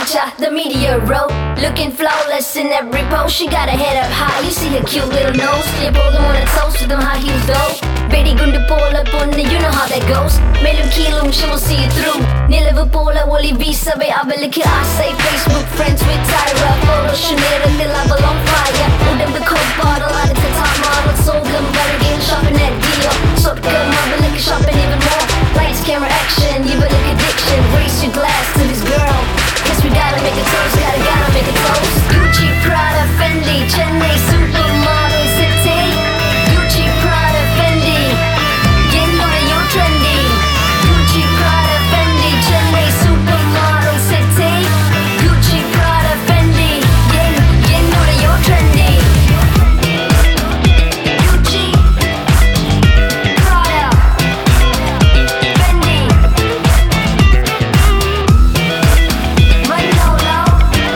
picture, the media row. Looking flawless in every pose. She got her head up high, you see her cute little nose. Clip all them on her toes with them high heels though. Betty gundu pola ponnu, you know how that goes. Melum keelum, she will see you through. Nilavu pola oli visave avalukku aasai. Facebook friends with Tyra, photos நேரத்தில் அவள் on fire. உடம்பு coke bottle, அடுத்த top model. சோகம் வருகையில் shopping at Dior. சொர்க்கம் அவளுக்கு shopping even more. Lights, camera, action, இவளுக்கு addiction. Raise your glass to this girl. Guess we gotta make a toast, gotta make a toast. Gucci, Prada, Fendi, Chennai supermodel city. Gucci, Prada, Fendi, என்னோட yo trendy. Gucci, Prada, Fendi, Chennai supermodel city. Gucci, Prada, Fendi, என்னோட yo trendy. Gucci, Prada, Fendi. Run low, low,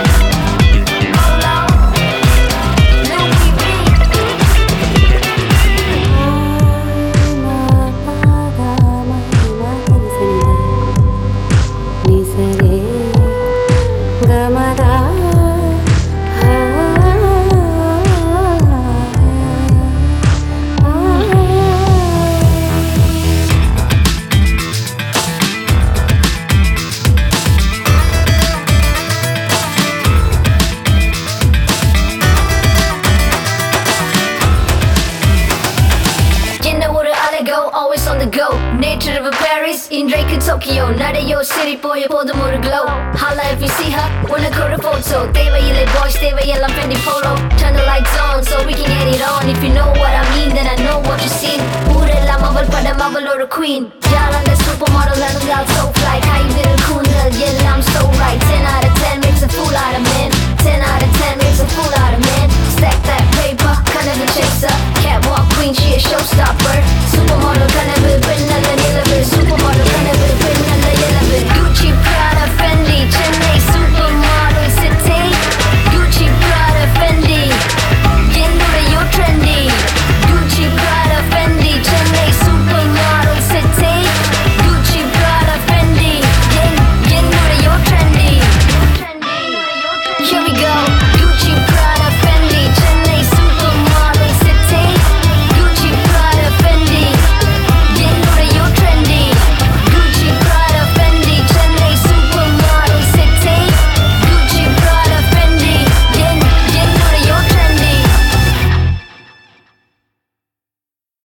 Louis V. என்ன ஒரு அழகோ, always on the go. Nature of Paris, இன்றைக்கு Tokyo. நடையோ சிரி போய போதும் ஒரு glow. Holla if you see her, உனக்கு ஒரு photo. தேவையில்லை boys, தேவையெல்லாம் Fendi polo. Turn the lights on so we can get it on. If you know what I mean, then I know what you seen. ஊரெல்லாம் அவள் படம், அவள் ஒரு queen. யார் அந்த supermodel நடந்தால் so fly. கை விரல் கூந்தல் எல்லாம் so right. 10 out of 10 makes a fool out of men. 10 out of 10 makes a fool out of men. Stack that paper, kind of a chaser. Catwalk queen, she a showstopper.